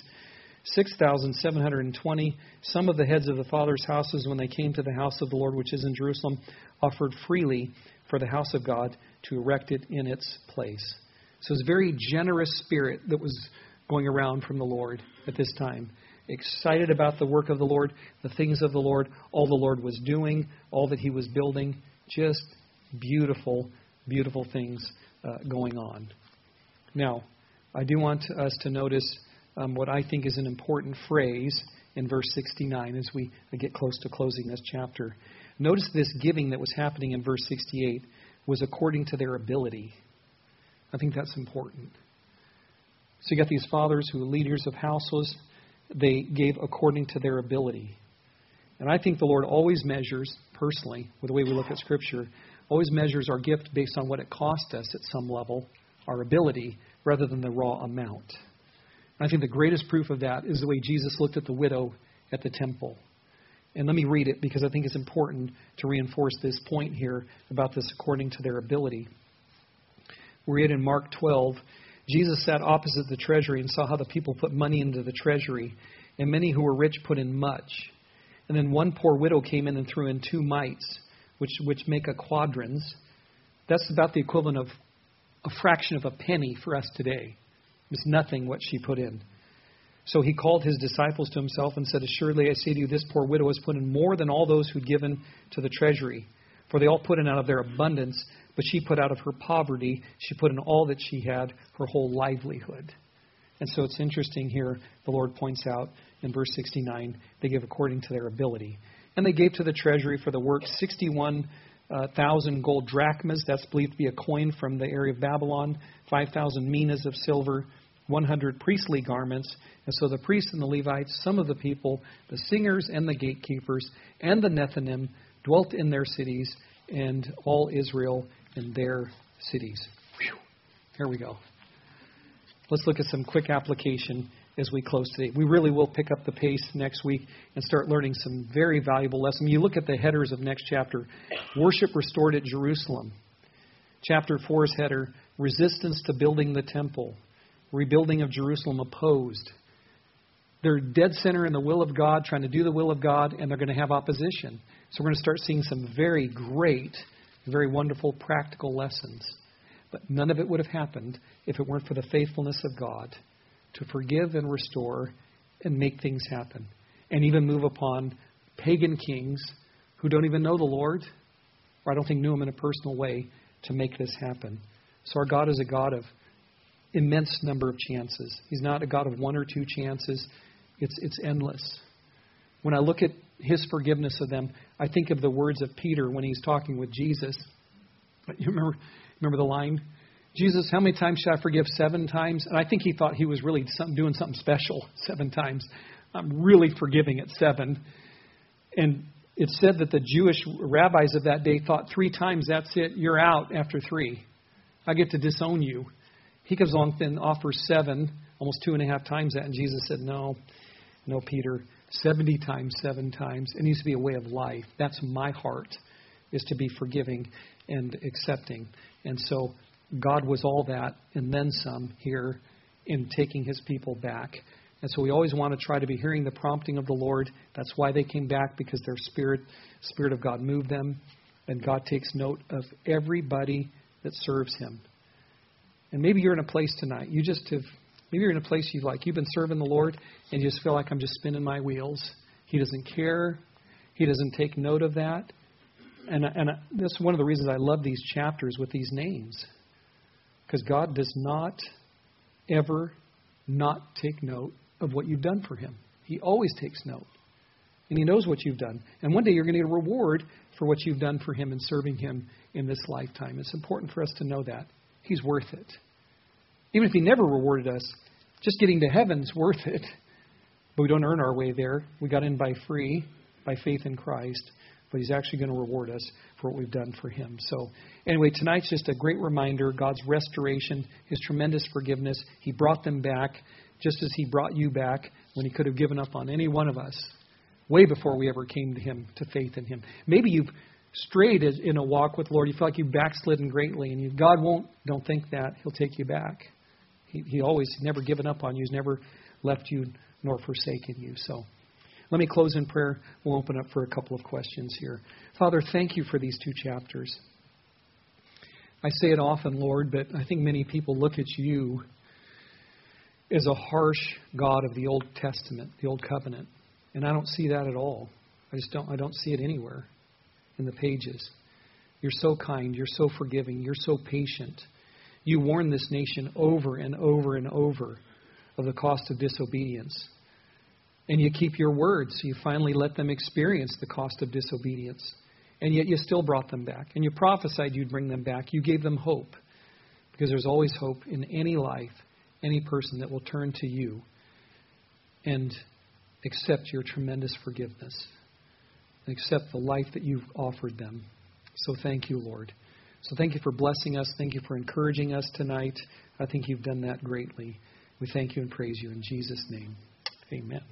6,720. Some of the heads of the fathers' houses, when they came to the house of the Lord, which is in Jerusalem, offered freely for the house of God to erect it in its place. So it's a very generous spirit that was going around from the Lord at this time. Excited about the work of the Lord, the things of the Lord, all the Lord was doing, all that He was building. Just beautiful, beautiful things going on. Now, I do want us to notice what I think is an important phrase in verse 69 as we get close to closing this chapter. Notice this giving that was happening in verse 68 was according to their ability. I think that's important. So you got these fathers who are leaders of households. They gave according to their ability. And I think the Lord always measures, personally, with the way we look at Scripture, always measures our gift based on what it cost us at some level, our ability, rather than the raw amount. And I think the greatest proof of that is the way Jesus looked at the widow at the temple. And let me read it because I think it's important to reinforce this point here about this according to their ability. We read in Mark 12, Jesus sat opposite the treasury and saw how the people put money into the treasury, and many who were rich put in much. And then one poor widow came in and threw in 2 mites, which make a quadrans. That's about the equivalent of a fraction of a penny for us today. It's nothing what she put in. So he called his disciples to himself and said, "Assuredly I say to you, this poor widow has put in more than all those who'd given to the treasury. For they all put in out of their abundance, but she put out of her poverty. She put in all that she had, her whole livelihood." And so it's interesting here, the Lord points out in verse 69, they give according to their ability. And they gave to the treasury for the work 61,000 gold drachmas. That's believed to be a coin from the area of Babylon. 5,000 minas of silver. 100 priestly garments. And so the priests and the Levites, some of the people, the singers and the gatekeepers, and the Nethinim dwelt in their cities, and all Israel in their cities. Whew. Here we go. Let's look at some quick application as we close today. We really will pick up the pace next week and start learning some very valuable lessons. You look at the headers of next chapter. Worship restored at Jerusalem. Chapter 4's header, resistance to building the temple. Rebuilding of Jerusalem opposed. They're dead center in the will of God, trying to do the will of God, and they're going to have opposition. So we're going to start seeing some very great, very wonderful, practical lessons. But none of it would have happened if it weren't for the faithfulness of God to forgive and restore and make things happen. And even move upon pagan kings who don't even know the Lord, or I don't think knew Him in a personal way, to make this happen. So our God is a God of immense number of chances. He's not a God of one or two chances. It's endless. When I look at His forgiveness of them, I think of the words of Peter when he's talking with Jesus. You remember the line? "Jesus, how many times should I forgive? 7 times? And I think he thought he was really doing something special 7 times. I'm really forgiving at 7. And it said that the Jewish rabbis of that day thought 3 times, that's it, you're out after 3. I get to disown you. He comes along and offers 7, almost 2.5 times that. And Jesus said, no, Peter, 70 times, 7 times. It needs to be a way of life. That's my heart, is to be forgiving and accepting. And so God was all that and then some here in taking His people back. And so we always want to try to be hearing the prompting of the Lord. That's why they came back, because their Spirit of God moved them. And God takes note of everybody that serves Him. And maybe you're in a place tonight, maybe you're in a place you've been serving the Lord and you just feel like I'm just spinning my wheels. He doesn't care. He doesn't take note of that. And that's one of the reasons I love these chapters with these names. Because God does not ever not take note of what you've done for Him. He always takes note. And He knows what you've done. And one day you're going to get a reward for what you've done for Him and serving Him in this lifetime. It's important for us to know that. He's worth it. Even if He never rewarded us, just getting to heaven's worth it. But we don't earn our way there. We got in by faith in Christ. But He's actually going to reward us for what we've done for Him. So anyway, tonight's just a great reminder, God's restoration, His tremendous forgiveness. He brought them back just as He brought you back when He could have given up on any one of us way before we ever came to Him, to faith in Him. Maybe you've strayed in a walk with the Lord. You feel like you've backslidden greatly, and God don't think that. He'll take you back. He always never given up on you. He's never left you nor forsaken you. So let me close in prayer. We'll open up for a couple of questions here. Father, thank You for these 2 chapters. I say it often, Lord, but I think many people look at You as a harsh God of the Old Testament, the Old Covenant. And I don't see that at all. I don't see it anywhere in the pages. You're so kind. You're so forgiving. You're so patient. You warn this nation over and over and over of the cost of disobedience. And You keep Your word, so You finally let them experience the cost of disobedience. And yet You still brought them back. And You prophesied You'd bring them back. You gave them hope. Because there's always hope in any life, any person that will turn to You and accept Your tremendous forgiveness. And accept the life that You've offered them. So thank You, Lord. So thank You for blessing us. Thank You for encouraging us tonight. I think You've done that greatly. We thank You and praise You in Jesus' name. Amen.